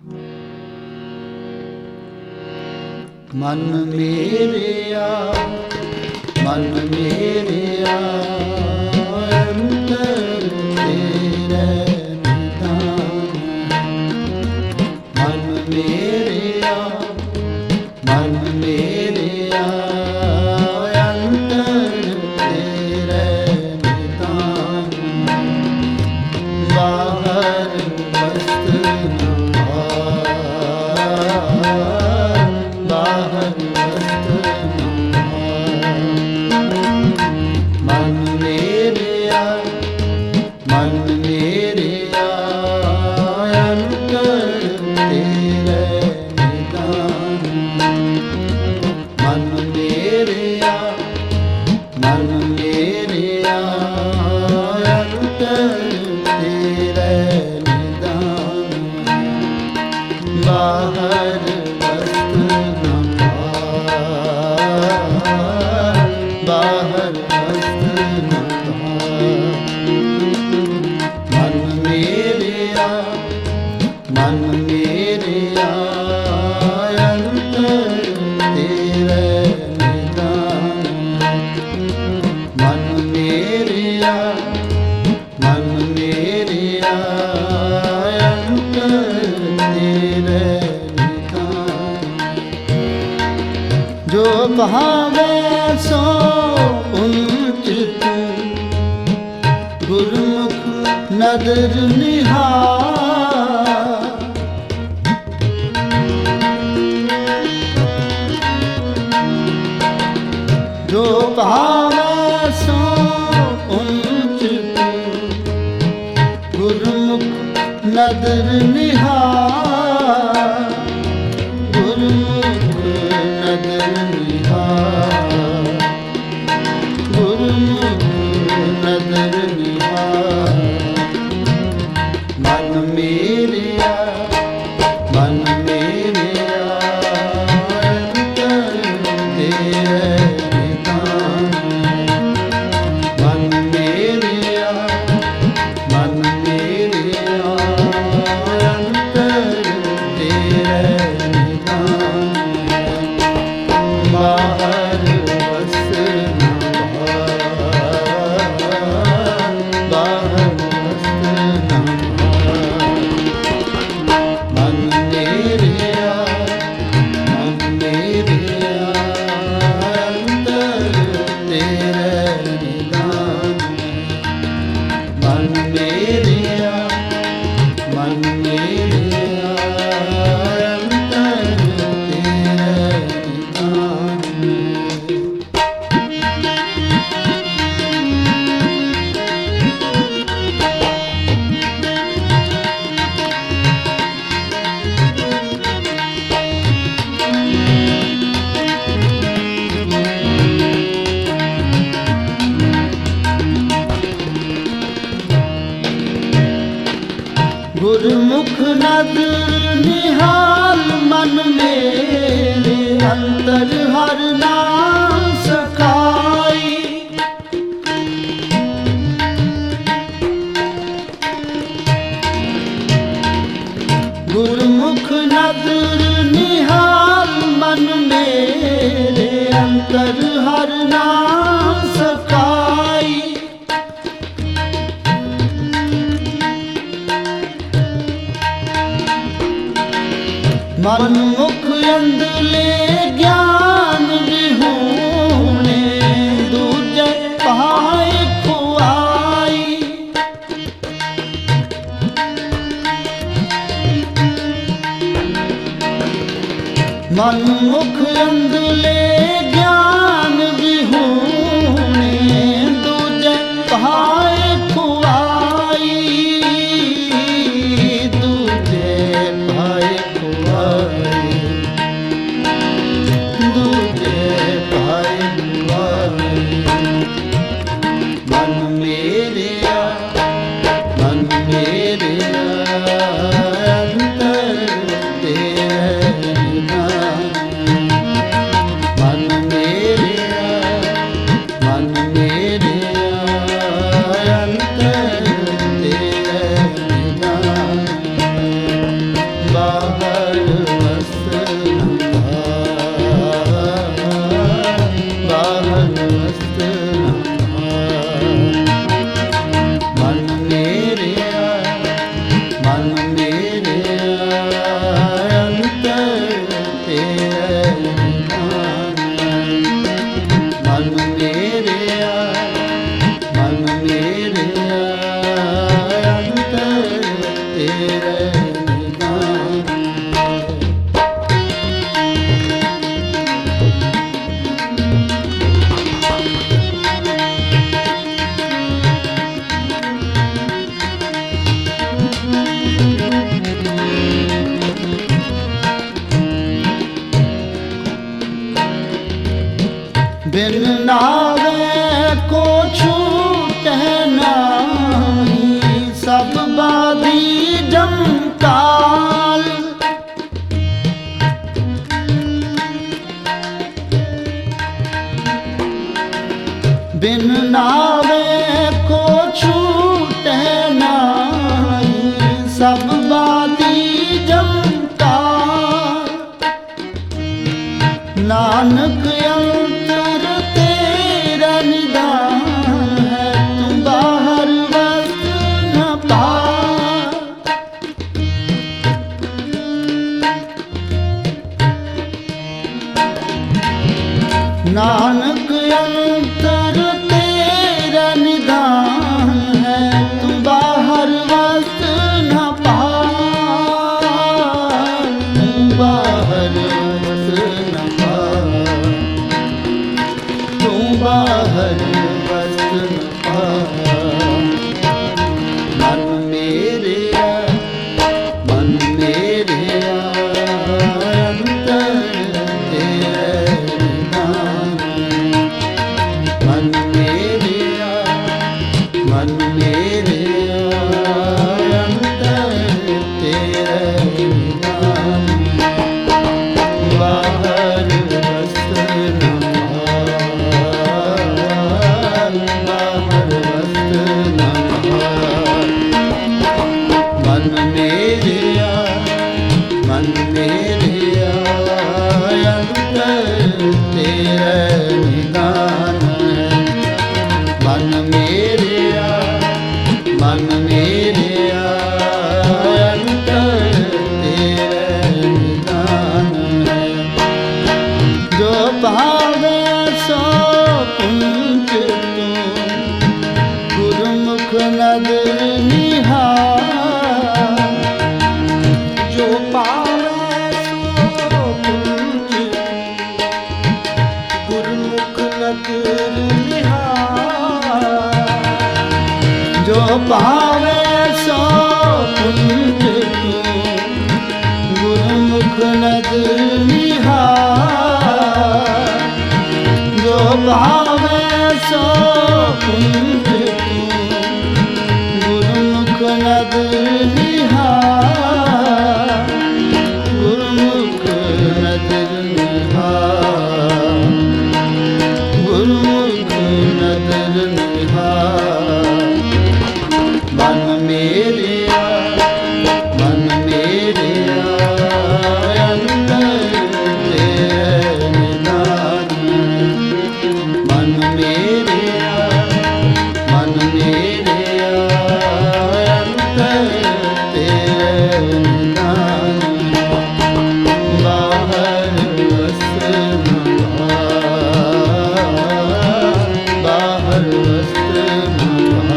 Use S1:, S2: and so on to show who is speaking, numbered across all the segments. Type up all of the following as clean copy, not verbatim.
S1: ਮਨ ਮੇਰਿਆ, ਮਨ ਮੇਰਿਆ, ਅੰਤਰ ਤੇਰੇ ਨਿਧਾਨ। ਮਨ ਮੇਰਿਆ, ਮਨ ਮੇਰਿਆ, ਅੰਤਰ ਤੇਰੇ ਨਿਧਾਨ। ਬਾਹਰ ਵਸਤ ਨ ਬਾਹਰ ਵਸਤ ਨ ਮਨ ਮੇਰਿਆ, ਮਨ ਮੇਰਿਆ, ਅੰਤਰ ਤੇਰੇ ਨਿਧਾਨ। ਮਨ ਮੇਰਿਆ, ਮਨ ਮੇਰਿਆ, ਅੰਤਰ ਤੇਰੇ ਨਿਧਾਨ। ਬਾਹਰ ਵਸਤ ਨ ਬਾਹਰ ਵਸਤ ਨ ਮਨ ਮੇਰਿਆ, ਮਨ ਮੇਰਿਆ, ਅੰਤਰ ਤੇਰੇ ਨਿਧਾਨ। ਮਨ ਮੇਰਿਆ, ਮਨ ਮੇਰਿਆ, ਅੰਤਰ ਤੇਰੇ ਨਿਧਾਨ। ਜੋ ਭਾਵੇ ਸੋ ਉਚ ਤੂੰ, ਗੁਰਮੁਖ ਨਦਰ ਨਿਹਾਰ। ਜੋ ਭਾਵੇ ਸੋ ਉਚ ਤੂੰ, ਗੁਰਮੁਖ ਨਦਰ ਨਿਹਾਰ। ਗੁਰਮੁਖ ਨਦਰ ਨਿਹਾਰ, ਗੁਰਮੁਖ ਨਦਰ ਨਿਹਾਰ। ਮਨ ਮੇਰਿਆ, ਮਨ ਮੇਰਿਆ, ਅੰਤਰ ਤੇਰੇ ਨਿਧਾਨ। ਮਨ ਮੇਰਿਆ, ਮਨ ਮੇਰਿਆ, ਅੰਤਰ ਤੇਰੇ ਨਿਧਾਨ। ਬਾਹਰ ਵਸਤ ਨ ਬਾਹਰ ਵਸਤ ਨ ਮਨ ਮੇਰਿਆ, ਮਨ ਮੇਰਿਆ, ਅੰਤਰ ਤੇਰੇ ਨਿਧਾਨ। ਮਨ ਮੇਰਿਆ, ਮਨ ਮੇਰਿਆ, ਅੰਤਰ ਤੇਰੇ ਨਿਧਾਨ। ਗੁਰਮੁਖ ਨਦਰ ਨਿਹਾਲ, ਮਨ ਮੇਰੇ ਅੰਤਰ ਹਰ ਨਾਮ ਸਖਾਈ। ਗੁਰਮੁਖ ਨਦਰ ਨਿਹਾਲ, ਮਨ ਮੇਰੇ ਅੰਤਰ ਹਰ ਨਾਮ ਸਖਾਈ। ਮਨ ਮੁਖ ਅੰਦਲੇ ਗਿਆਨ ਵਿਹੂਣੇ, ਦੂਜੇ ਪਾਏ ਖੁਆਈ। ਮਨ ਮੁਖ ਅੰਦਲੇ ਗਿਆਨ ਵਿਹੂਣੇ, ਦੂਜੇ ਪਾਏ ਖੁਆਈ। ਦੂਜੇ ਪਾਏ ਖੁਆਈ, ਦੂਜੇ ਪਾਏ ਖੁਆਈ। ਮਨ ਮੇਰਿਆ, ਮਨ ਮੇਰਿਆ, ਅੰਤਰ ਤੇਰੇ ਨਿਧਾਨ। बिन नावे को छूटे नाही, सब बाधी जमकाल। बिन नावे को छूटे नाही, सब बाधी जमकाल। नानक अंतर तेरा निदान है, तू बाहर वस्त न पा। नानक अंतर तेरा निदान है, तू बाहर वस्त न पा। तू बाहर वस्त न पा, तू बाहर वस्त न पा। मन मेरेया, मन मेरेया, अंतर तेरे निदान। मन मेरेया, मन मेरेया, अंतर तेरे निदान। बाहर वस्त न पा, बाहर वस्त न पा। मन मेरेया, मन मेरेया, अंतर तेरे निदान। मन मेरेया, मन मेरेया, अंतर तेरे निदान। जो पावे सो कुंज तू, गुरुमुख नदर निहार। जो पावे सो कुंज तू, गुरुमुख नदर निहार। जो पावे सो कुंज तू, गुरुमुख नदर निहार। जो पावे सो कुंज तू, गुरुमुख नदर निहार। गुरुमुख नदर निहार, गुरुमुख नदर निहार। मन मेरेया, मन मेरेया, अंतर तेरे निदान। मन मेरेया, मन मेरेया, अंतर तेरे निदान। बाहर वस्त न पा, बाहर वस्त न पा।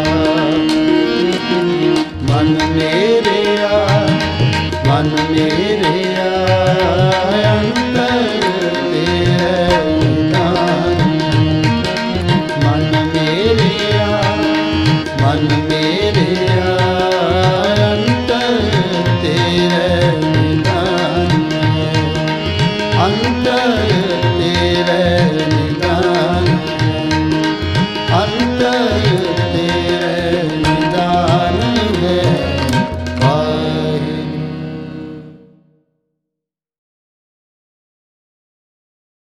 S1: मन मेरेया, मन मेरेया, अंतर तेरे निदान। मन मेरेया, मन